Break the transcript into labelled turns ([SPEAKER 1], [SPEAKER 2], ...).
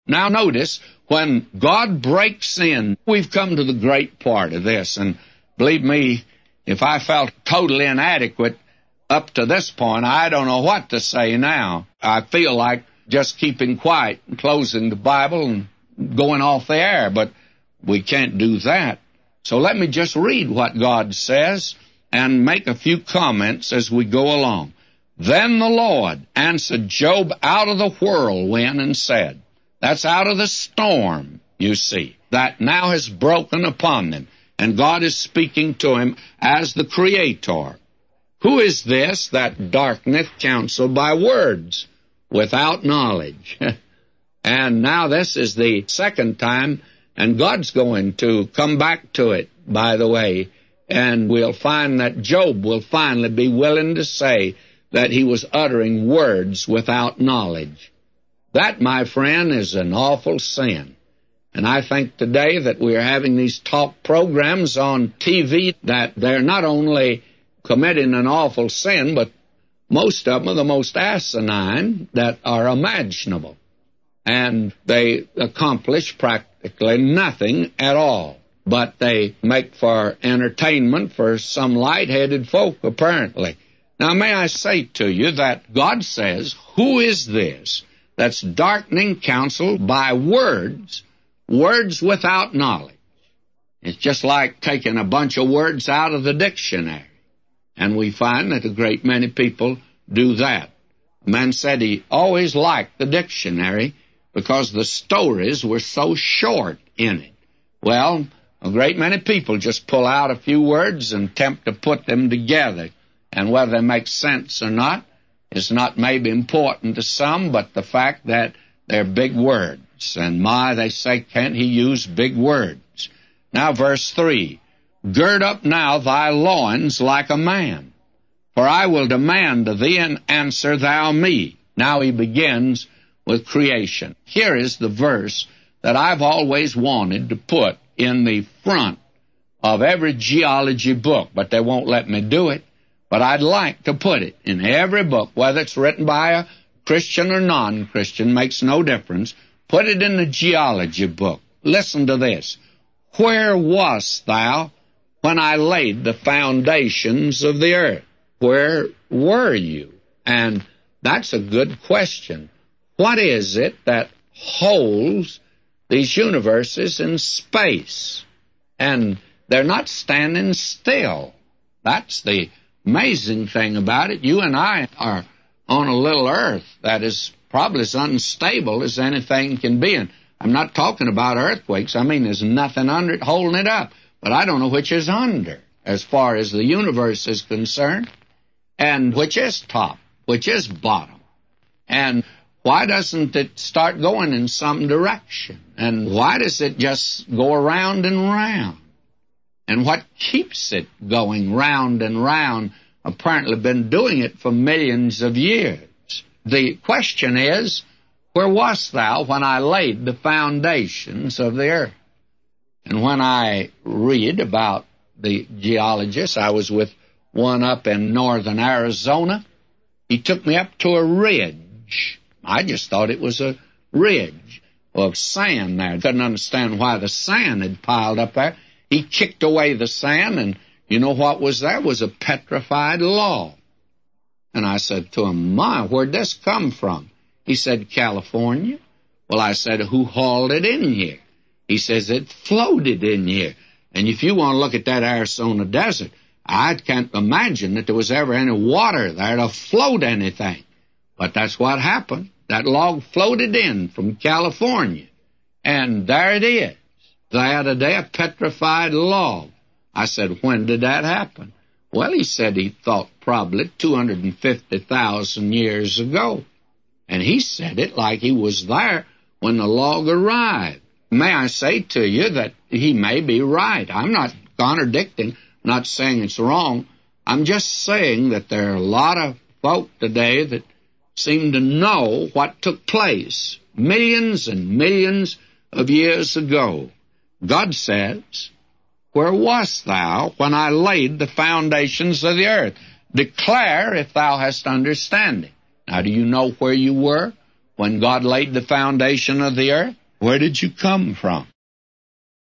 [SPEAKER 1] Now notice, when God breaks in, we've come to the great part of this, and believe me, if I felt totally inadequate up to this point, I don't know what to say now. I feel like just keeping quiet and closing the Bible and going off the air, but we can't do that. So let me just read what God says and make a few comments as we go along. Then the Lord answered Job out of the whirlwind and said, that's out of the storm, you see, that now has broken upon them. And God is speaking to him as the Creator. Who is this that darkeneth counsel by words without knowledge? And now this is the second time, and God's going to come back to it, by the way, and we'll find that Job will finally be willing to say that he was uttering words without knowledge. That, my friend, is an awful sin. And I think today that we are having these talk programs on TV that they're not only committing an awful sin, but most of them are the most asinine that are imaginable. And they accomplish practically nothing at all. But they make for entertainment for some light-headed folk, apparently. Now, may I say to you that God says, who is this that's darkening counsel by words without knowledge? It's just like taking a bunch of words out of the dictionary. And we find that a great many people do that. A man said he always liked the dictionary because the stories were so short in it. Well, a great many people just pull out a few words and attempt to put them together. And whether they make sense or not is not maybe important to some, but the fact that they're big words. And my, they say, can't he use big words? Now, verse 3, gird up now thy loins like a man, for I will demand of thee, and answer thou me. Now he begins with creation. Here is the verse that I've always wanted to put in the front of every geology book, but they won't let me do it. But I'd like to put it in every book, whether it's written by a Christian or non-Christian, makes no difference. Put it in the geology book. Listen to this. Where wast thou when I laid the foundations of the earth? Where were you? And that's a good question. What is it that holds these universes in space? And they're not standing still. That's the amazing thing about it. You and I are on a little earth that is probably as unstable as anything can be. And I'm not talking about earthquakes. I mean, there's nothing under it holding it up. But I don't know which is under as far as the universe is concerned, and which is top, which is bottom. And why doesn't it start going in some direction? And why does it just go around and round? And what keeps it going round and round? Apparently been doing it for millions of years. The question is, where wast thou when I laid the foundations of the earth? And when I read about the geologists, I was with one up in northern Arizona. He took me up to a ridge. I just thought it was a ridge of sand there. Couldn't understand why the sand had piled up there. He kicked away the sand, and you know what was there? It was a petrified log. And I said to him, my, where'd this come from? He said, California. Well, I said, who hauled it in here? He says, it floated in here. And if you want to look at that Arizona desert, I can't imagine that there was ever any water there to float anything. But that's what happened. That log floated in from California. And there it is. There today, a petrified log. I said, when did that happen? Well, he said he thought probably 250,000 years ago. And he said it like he was there when the log arrived. May I say to you that he may be right. I'm not contradicting, not saying it's wrong. I'm just saying that there are a lot of folk today that seem to know what took place millions and millions of years ago. God says, where wast thou when I laid the foundations of the earth? Declare if thou hast understanding. Now, do you know where you were when God laid the foundation of the earth? Where did you come from?